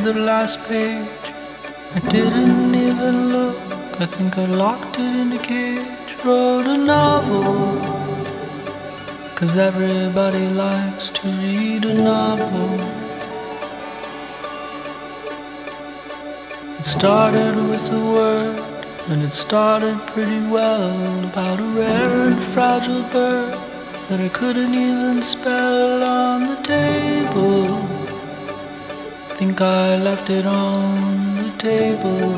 the last page. I didn't even look, I think I locked it in a cage. Wrote a novel, 'cause everybody likes to read a novel. It started with a word, and it started pretty well, about a rare and fragile bird that I couldn't even spell. On the table, think I left it on the table.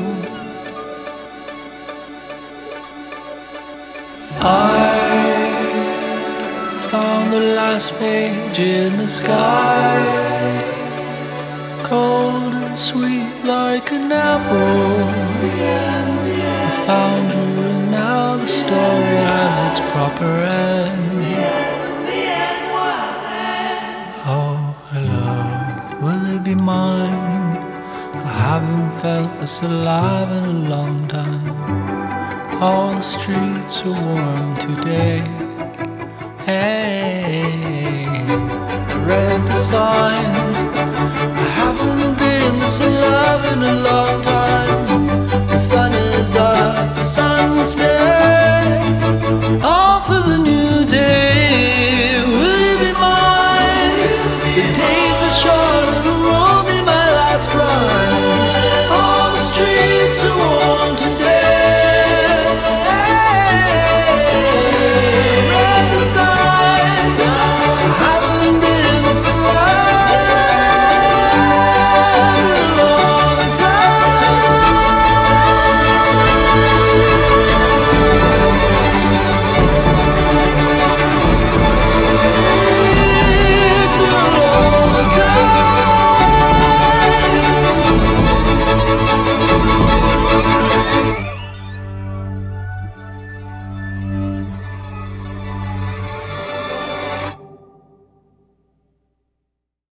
I found the last page in the sky, cold and sweet like an apple. I found you, and now the story has its proper end. Oh, hello, will it be mine? I haven't felt this alive in a long time. All the streets are warm today. Hey, I read the signs. I haven't been this alive in a long